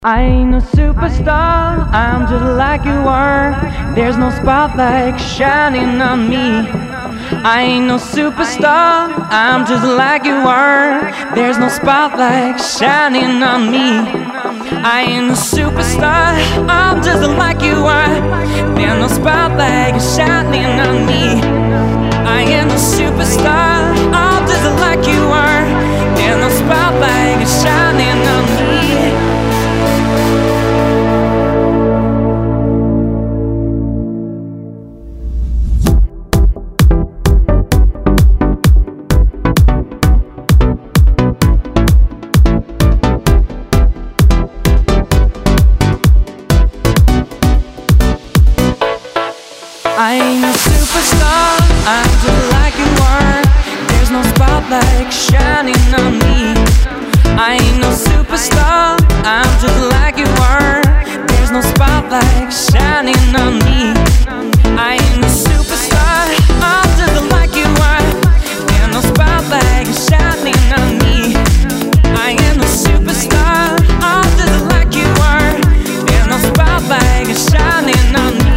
I ain't no superstar, I'm just like you are. There's no spotlight shining on me. I ain't no superstar, I'm just like you are. There's no spotlight shining on me. I ain't no superstar, I'm just like you are. There's no spotlight shining on me. I ain't no superstar, I'm just like you are. There's no spotlight shining on me. I ain't no superstar, I'm just like you are. There's no spotlight shining on me. I ain't no superstar, I'm just like you are. There's no spotlight shining on me. I ain't no superstar, I'm just like you are. There's no spotlight shining on me. I ain't no superstar, I'm just like you are. There's no spotlight shining on me.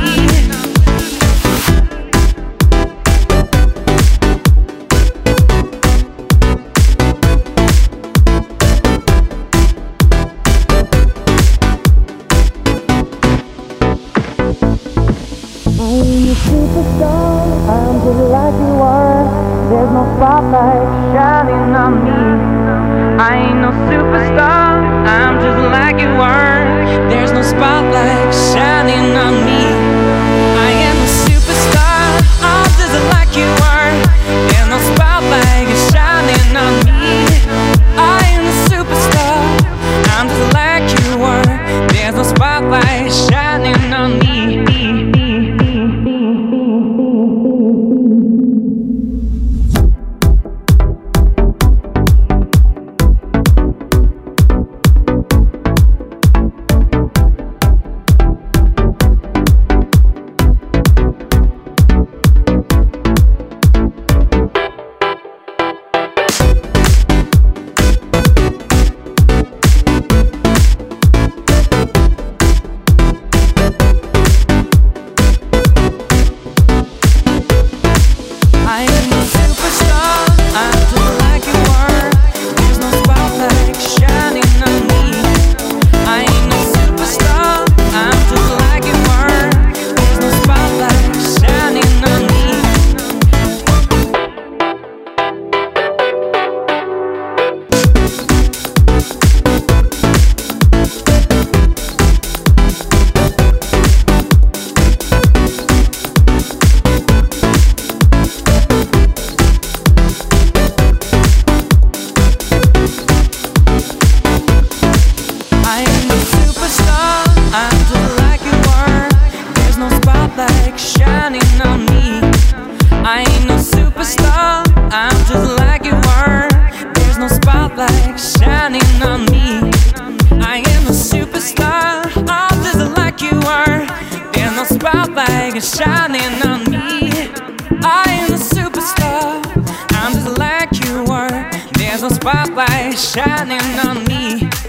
Superstar, I'm just like you are. There's no spotlight shining on me. I ain't no superstar, I'm just like you are. There's no spotlight shining on me. I am a superstar, I'm just like you are. There's no spotlight shining on me. I am a superstar, I'm just like you are. There's no spotlight shining on me. Shining on me. I ain't no superstar, I'm just like you are. There's no spotlight shining on me. I am a superstar, I'm just like you are. There's no spotlight shining on me. I am a superstar, I'm just like you are. There's no spotlight shining on me.